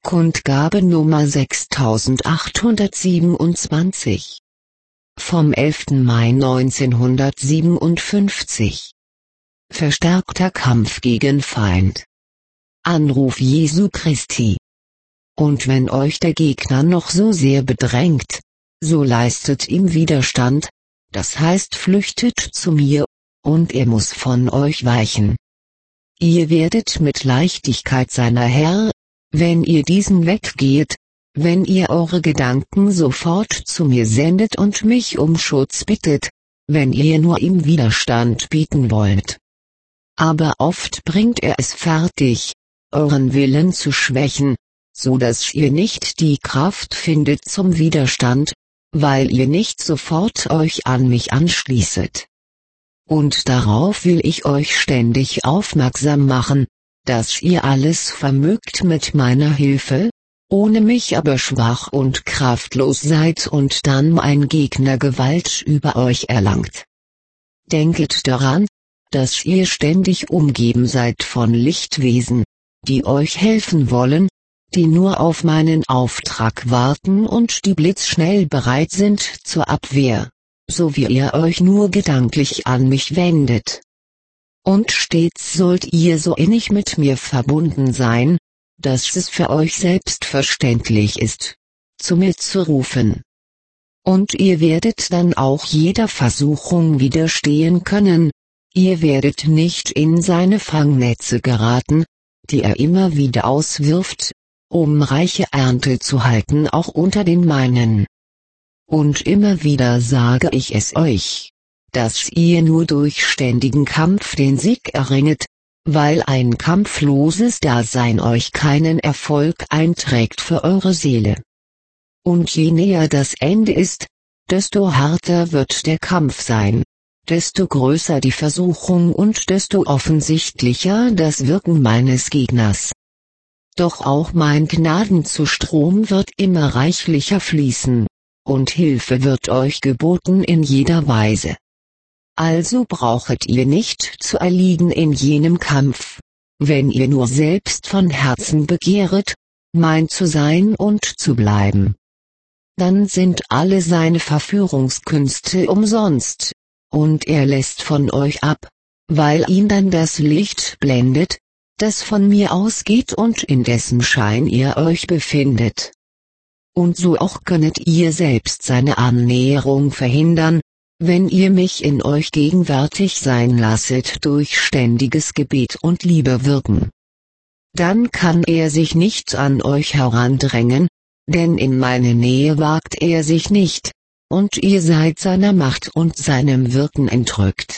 Kundgabe Nummer 6827 vom 11. Mai 1957. Verstärkter Kampf gegen Feind. Anruf Jesu Christi. Und wenn euch der Gegner noch so sehr bedrängt, so leistet ihm Widerstand, das heißt flüchtet zu mir, und er muss von euch weichen. Ihr werdet mit Leichtigkeit seiner Herr, wenn ihr diesen weggeht, wenn ihr eure Gedanken sofort zu mir sendet und mich um Schutz bittet, wenn ihr nur ihm Widerstand bieten wollt. Aber oft bringt er es fertig, euren Willen zu schwächen, so dass ihr nicht die Kraft findet zum Widerstand, weil ihr nicht sofort euch an mich anschließet. Und darauf will ich euch ständig aufmerksam machen, dass ihr alles vermögt mit meiner Hilfe, ohne mich aber schwach und kraftlos seid und dann mein Gegner Gewalt über euch erlangt. Denket daran, dass ihr ständig umgeben seid von Lichtwesen, die euch helfen wollen, die nur auf meinen Auftrag warten und die blitzschnell bereit sind zur Abwehr, so wie ihr euch nur gedanklich an mich wendet. Und stets sollt ihr so innig mit mir verbunden sein, dass es für euch selbstverständlich ist, zu mir zu rufen. Und ihr werdet dann auch jeder Versuchung widerstehen können, ihr werdet nicht in seine Fangnetze geraten, die er immer wieder auswirft, um reiche Ernte zu halten auch unter den meinen. Und immer wieder sage ich es euch, dass ihr nur durch ständigen Kampf den Sieg erringet, weil ein kampfloses Dasein euch keinen Erfolg einträgt für eure Seele. Und je näher das Ende ist, desto härter wird der Kampf sein, desto größer die Versuchung und desto offensichtlicher das Wirken meines Gegners. Doch auch mein Gnadenzustrom wird immer reichlicher fließen, und Hilfe wird euch geboten in jeder Weise. Also brauchet ihr nicht zu erliegen in jenem Kampf, wenn ihr nur selbst von Herzen begehret, mein zu sein und zu bleiben. Dann sind alle seine Verführungskünste umsonst, und er lässt von euch ab, weil ihn dann das Licht blendet, das von mir ausgeht und in dessen Schein ihr euch befindet. Und so auch könnet ihr selbst seine Annäherung verhindern, wenn ihr mich in euch gegenwärtig sein lasset durch ständiges Gebet und Liebe wirken. Dann kann er sich nicht an euch herandrängen, denn in meine Nähe wagt er sich nicht, und ihr seid seiner Macht und seinem Wirken entrückt.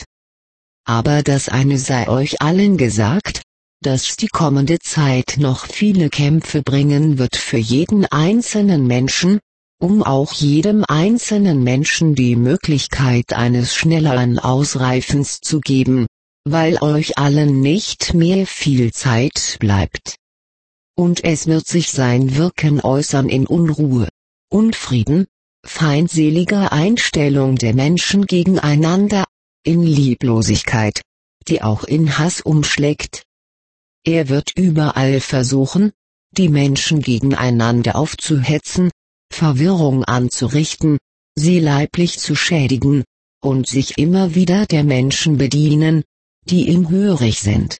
Aber das eine sei euch allen gesagt, dass die kommende Zeit noch viele Kämpfe bringen wird für jeden einzelnen Menschen, um auch jedem einzelnen Menschen die Möglichkeit eines schnelleren Ausreifens zu geben, weil euch allen nicht mehr viel Zeit bleibt. Und es wird sich sein Wirken äußern in Unruhe, Unfrieden, feindseliger Einstellung der Menschen gegeneinander, in Lieblosigkeit, die auch in Hass umschlägt. Er wird überall versuchen, die Menschen gegeneinander aufzuhetzen, Verwirrung anzurichten, sie leiblich zu schädigen, und sich immer wieder der Menschen bedienen, die ihm hörig sind.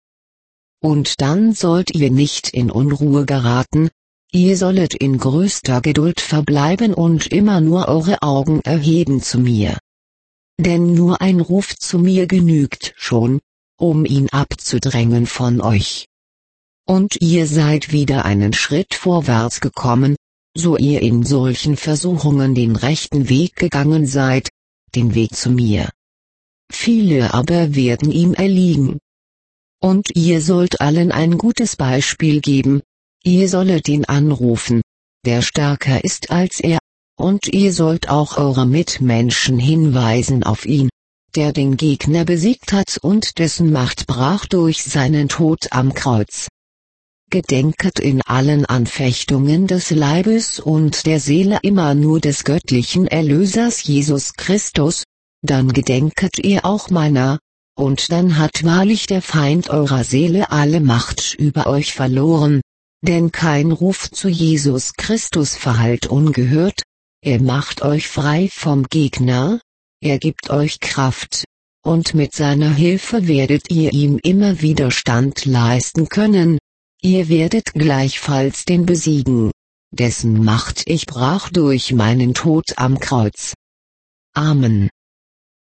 Und dann sollt ihr nicht in Unruhe geraten, ihr sollet in größter Geduld verbleiben und immer nur eure Augen erheben zu mir. Denn nur ein Ruf zu mir genügt schon, um ihn abzudrängen von euch. Und ihr seid wieder einen Schritt vorwärts gekommen, so ihr in solchen Versuchungen den rechten Weg gegangen seid, den Weg zu mir. Viele aber werden ihm erliegen. Und ihr sollt allen ein gutes Beispiel geben, ihr sollet ihn anrufen, der stärker ist als er, und ihr sollt auch eure Mitmenschen hinweisen auf ihn, der den Gegner besiegt hat und dessen Macht brach durch seinen Tod am Kreuz. Gedenket in allen Anfechtungen des Leibes und der Seele immer nur des göttlichen Erlösers Jesus Christus, dann gedenket ihr auch meiner, und dann hat wahrlich der Feind eurer Seele alle Macht über euch verloren, Denn kein Ruf zu Jesus Christus verhallt ungehört, er macht euch frei vom Gegner, er gibt euch Kraft, und mit seiner Hilfe werdet ihr ihm immer Widerstand leisten können, ihr werdet gleichfalls den besiegen, dessen Macht ich brach durch meinen Tod am Kreuz. Amen.